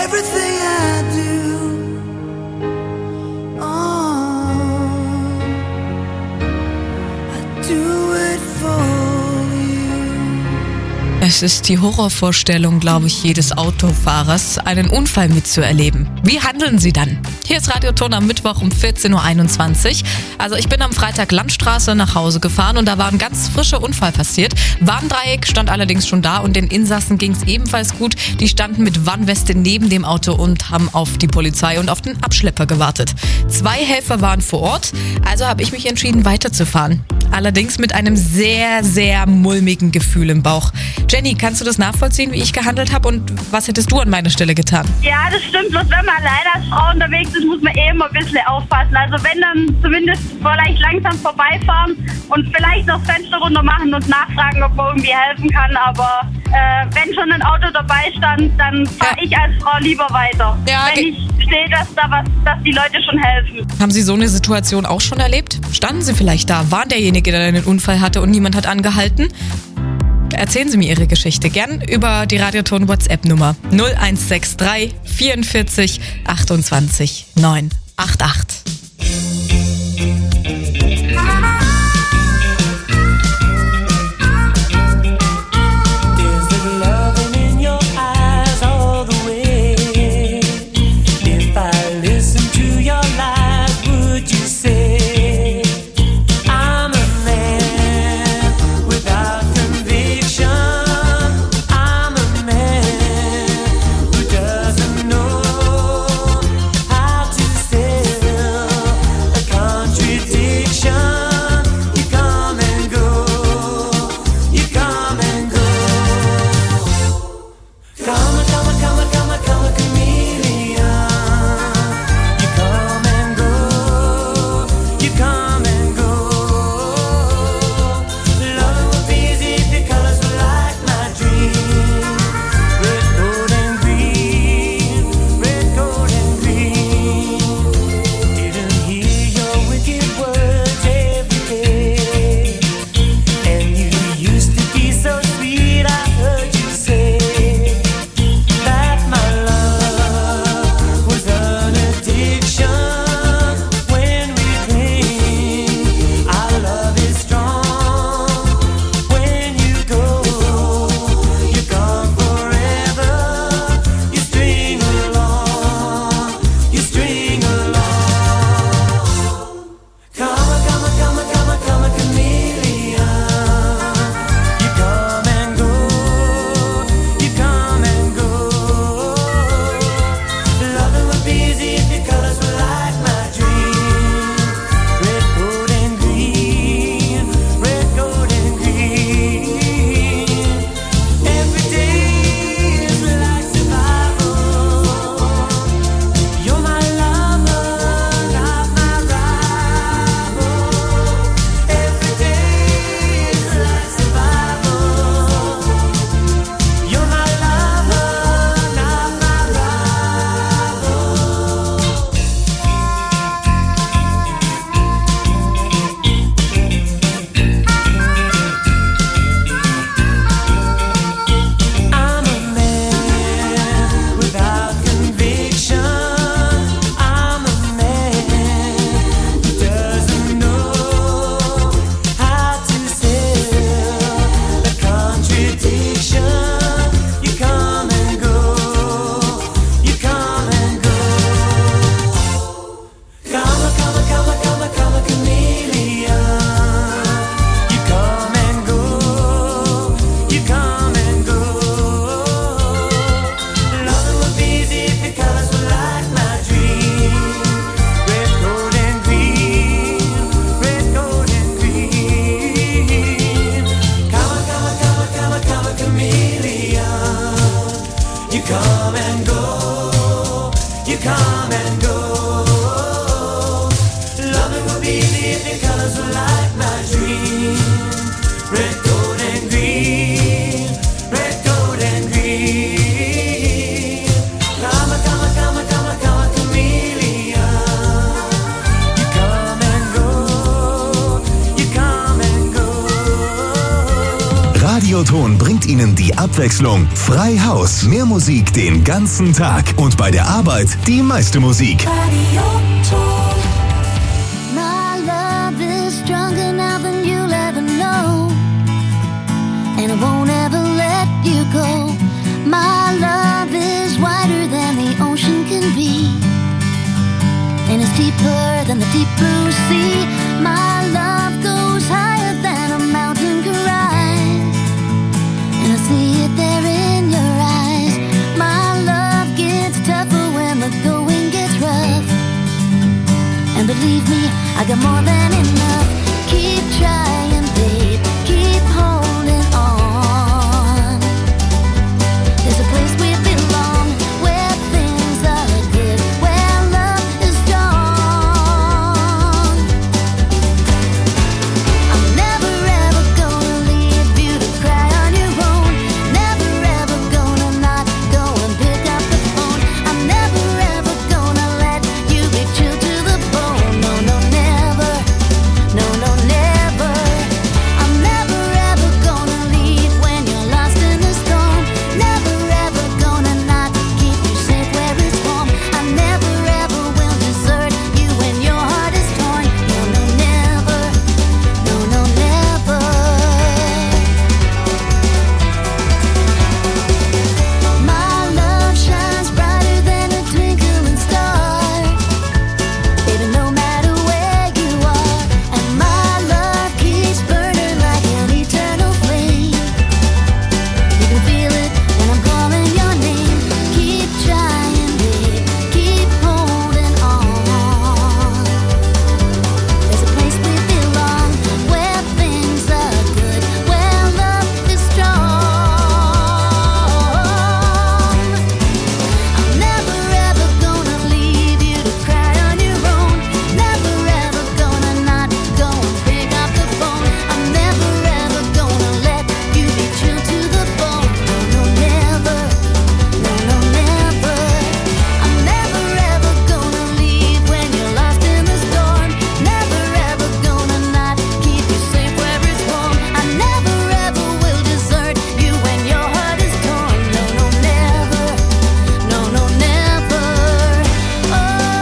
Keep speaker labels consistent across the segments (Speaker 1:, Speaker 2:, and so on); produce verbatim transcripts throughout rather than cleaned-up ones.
Speaker 1: everything I do. Oh, I do it for you.
Speaker 2: Es ist die Horrorvorstellung, glaube ich, jedes Autofahrers, einen Unfall mitzuerleben. Wie handeln Sie dann? Hier ist Radioton am Mittwoch um vierzehn Uhr einundzwanzig. Also ich bin am Freitag Landstraße nach Hause gefahren und da war ein ganz frischer Unfall passiert. Warndreieck stand allerdings schon da und den Insassen ging es ebenfalls gut. Die standen mit Warnweste neben dem Auto und haben auf die Polizei und auf den Abschlepper gewartet. Zwei Helfer waren vor Ort, also habe ich mich entschieden weiterzufahren. Allerdings mit einem sehr, sehr mulmigen Gefühl im Bauch. Jenny, kannst du das nachvollziehen, wie ich gehandelt habe und was hättest du an meiner Stelle getan?
Speaker 3: Ja, das stimmt. Bloß wenn man alleine als Frau unterwegs ist, muss man eh immer ein bisschen aufpassen. Also wenn dann zumindest vielleicht langsam vorbeifahren und vielleicht noch das Fenster runter machen und nachfragen, ob man irgendwie helfen kann. Aber äh, wenn schon ein Auto dabei stand, dann fahre ja. ich als Frau lieber weiter. Ja, wenn ich sehe, dass da was, dass die Leute schon helfen.
Speaker 2: Haben Sie so eine Situation auch schon erlebt? Standen Sie vielleicht da? Waren derjenige, der einen Unfall hatte und niemand hat angehalten? Erzählen Sie mir Ihre Geschichte gern über die Radioton WhatsApp-Nummer null eins sechs drei vierundvierzig achtundzwanzig neunhundertachtzig.
Speaker 4: Ton bringt Ihnen die Abwechslung. Frei Haus, mehr Musik den ganzen Tag. Und bei der Arbeit die meiste Musik.
Speaker 5: My love is stronger now than you'll ever know. And I won't ever let you go. My love is wider than the ocean can be. And it's deeper than the deep blue sea. My love goes higher than a mountain can rise. And I see it there in your eyes. My love gets tougher when the going gets rough. And believe me, I got more than enough. Keep trying, babe. Keep holding on. There's a place we belong, where things are good, where love is strong. I'm never ever gonna leave you to cry on your own. Never ever gonna not go and pick up the phone. I'm never ever gonna let you be chilled to the bone. No, no, never. No, no, never. I'm never ever gonna leave when you're lost in the storm. Never ever gonna not keep you safe where it's warm. I never ever will desert you when your heart is torn. No, no, never. No, no, never. My love shines brighter than a twinkling star. Baby, no matter where you are. And my love keeps burning like an eternal flame. You can feel it when I'm calling your name. Keep trying, babe. Keep holding on. There's a place we belong, where things are good, where love is strong. I'm never ever gonna leave you to cry on your own. Never ever gonna not go and pick up the phone. I'm never ever gonna let you be chilled to the bone. No, no, never. No, no, never. I'm never ever gonna leave when you're lost in the storm. Never ever gonna not keep you safe where it's warm. I never ever will desert you when your heart is torn. No, no, never. No, no, never. Oh,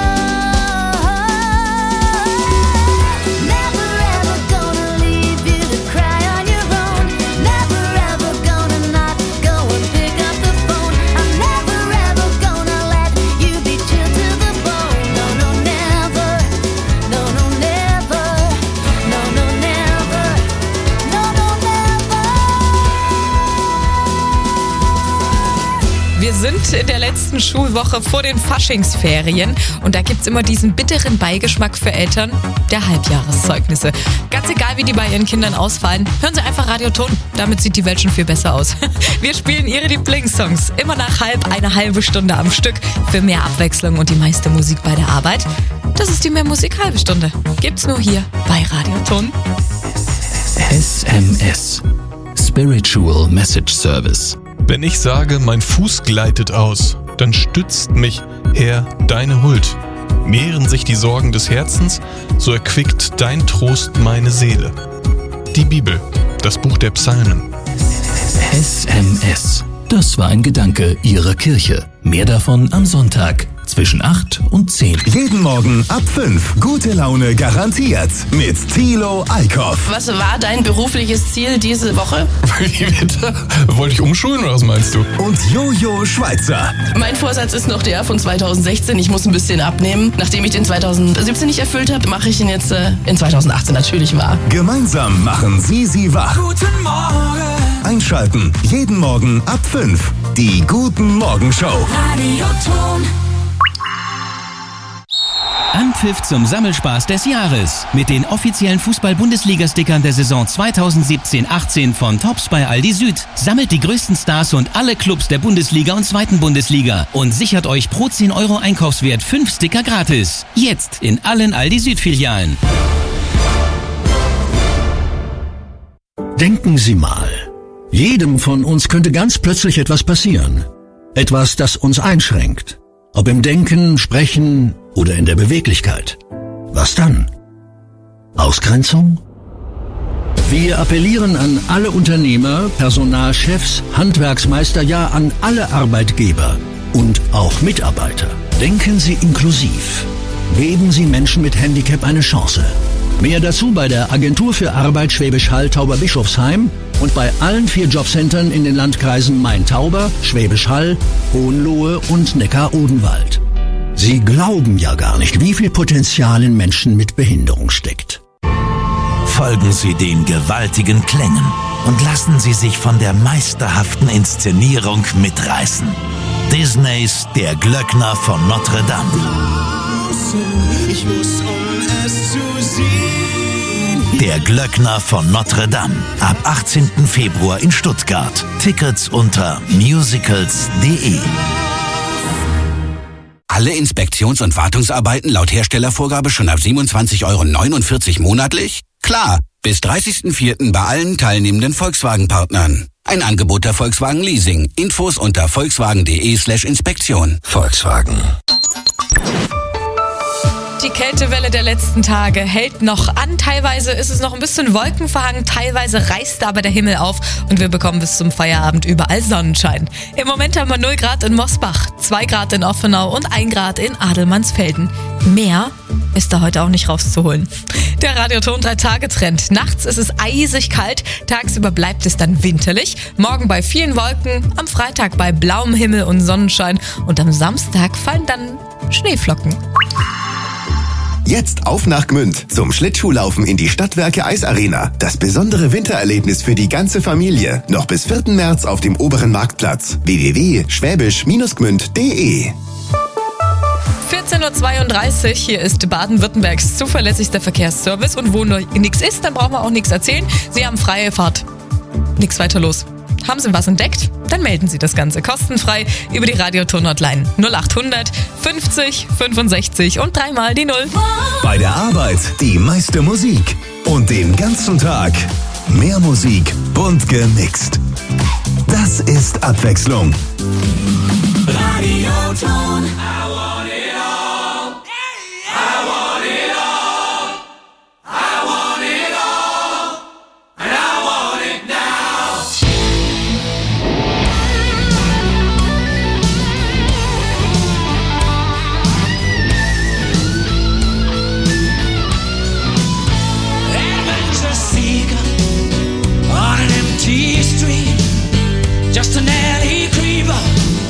Speaker 5: never ever gonna leave you to cry on your own. Never ever gonna not go and pick up the phone. I'm never ever gonna let you be chilled to the bone. No, no, never. No, no, never. No, no, never. No, no, never.
Speaker 2: Wir sind in der letzten Schulwoche vor den Faschingsferien und da gibt's immer diesen bitteren Beigeschmack für Eltern der Halbjahreszeugnisse. Ganz egal, wie die bei ihren Kindern ausfallen, hören Sie einfach Radio Ton. Damit sieht die Welt schon viel besser aus. Wir spielen Ihre Lieblingssongs immer nach halb, eine halbe Stunde am Stück für mehr Abwechslung und die meiste Musik bei der Arbeit. Das ist die Mehr Musik halbe Stunde. Gibt's nur hier bei Radio Ton.
Speaker 6: S M S. Spiritual Message Service.
Speaker 7: Wenn ich sage, mein Fuß gleitet aus, dann stützt mich, Herr, deine Huld. Mehren sich die Sorgen des Herzens, so erquickt dein Trost meine Seele. Die Bibel, das Buch der Psalmen.
Speaker 6: S M S. Das war ein Gedanke Ihrer Kirche. Mehr davon am Sonntag zwischen acht und zehn.
Speaker 4: Jeden Morgen ab fünf. Gute Laune garantiert. Mit Thilo Eickhoff.
Speaker 8: Was war dein berufliches Ziel diese Woche?
Speaker 7: Wie bitte? Wollte ich umschulen oder was meinst du?
Speaker 4: Und Jojo Schweizer.
Speaker 8: Mein Vorsatz ist noch der von zweitausendsechzehn. Ich muss ein bisschen abnehmen. Nachdem ich den zweitausendsiebzehn nicht erfüllt habe, mache ich ihn jetzt äh, in zweitausendachtzehn natürlich wahr.
Speaker 4: Gemeinsam machen sie sie wach.
Speaker 1: Guten Morgen.
Speaker 4: Einschalten. Jeden Morgen ab fünf. Die Guten Morgen Show.
Speaker 1: Radio Ton.
Speaker 9: Anpfiff zum Sammelspaß des Jahres mit den offiziellen Fußball-Bundesliga-Stickern der Saison zweitausendsiebzehn achtzehn von Tops bei Aldi Süd. Sammelt die größten Stars und alle Clubs der Bundesliga und zweiten Bundesliga und sichert euch pro zehn Euro Einkaufswert fünf Sticker gratis. Jetzt in allen Aldi Süd-Filialen.
Speaker 10: Denken Sie mal. Jedem von uns könnte ganz plötzlich etwas passieren. Etwas, das uns einschränkt. Ob im Denken, Sprechen oder in der Beweglichkeit. Was dann? Ausgrenzung? Wir appellieren an alle Unternehmer, Personalchefs, Handwerksmeister, ja an alle Arbeitgeber und auch Mitarbeiter. Denken Sie inklusiv. Geben Sie Menschen mit Handicap eine Chance. Mehr dazu bei der Agentur für Arbeit Schwäbisch Hall Tauberbischofsheim und bei allen vier Jobcentern in den Landkreisen Main-Tauber, Schwäbisch Hall, Hohenlohe und Neckar-Odenwald. Sie glauben ja gar nicht, wie viel Potenzial in Menschen mit Behinderung steckt.
Speaker 11: Folgen Sie den gewaltigen Klängen und lassen Sie sich von der meisterhaften Inszenierung mitreißen. Disneys Der Glöckner von Notre Dame.
Speaker 1: Ich muss, um es zu sehen.
Speaker 11: Der Glöckner von Notre Dame. Ab achtzehnten Februar in Stuttgart. Tickets unter musicals punkt de.
Speaker 12: Alle Inspektions- und Wartungsarbeiten laut Herstellervorgabe schon ab siebenundzwanzig Euro neunundvierzig monatlich? Klar, bis dreißigsten vierten bei allen teilnehmenden Volkswagen-Partnern. Ein Angebot der Volkswagen Leasing. Infos unter volkswagen punkt de slash Inspektion.
Speaker 10: Volkswagen.
Speaker 2: Die Kältewelle der letzten Tage hält noch an. Teilweise ist es noch ein bisschen wolkenverhangen, teilweise reißt aber der Himmel auf und wir bekommen bis zum Feierabend überall Sonnenschein. Im Moment haben wir null Grad in Mosbach, zwei Grad in Offenau und ein Grad in Adelmannsfelden. Mehr ist da heute auch nicht rauszuholen. Der Radioton drei Tage Trend. Nachts ist es eisig kalt, tagsüber bleibt es dann winterlich. Morgen bei vielen Wolken, am Freitag bei blauem Himmel und Sonnenschein und am Samstag fallen dann Schneeflocken.
Speaker 13: Jetzt auf nach Gmünd zum Schlittschuhlaufen in die Stadtwerke Eisarena. Das besondere Wintererlebnis für die ganze Familie. Noch bis vierten März auf dem oberen Marktplatz. w w w punkt schwäbisch Bindestrich gmünd punkt de.
Speaker 2: vierzehn Uhr zweiunddreißig, hier ist Baden-Württembergs zuverlässigster Verkehrsservice und wo nichts ist, dann brauchen wir auch nichts erzählen. Sie haben freie Fahrt. Nichts weiter los. Haben Sie was entdeckt? Dann melden Sie das Ganze kostenfrei über die Radioton-Hotline null acht hundert fünfzig fünfundsechzig und dreimal die Null.
Speaker 4: Bei der Arbeit die meiste Musik und den ganzen Tag mehr Musik, bunt gemixt. Das ist Abwechslung.
Speaker 1: Radioton. On an empty street, just an alley creeper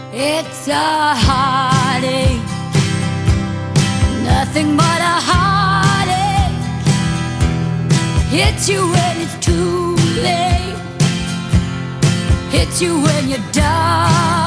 Speaker 5: It's a heartache, nothing but a heartache. Hits you when it's too late, hits you when you're done.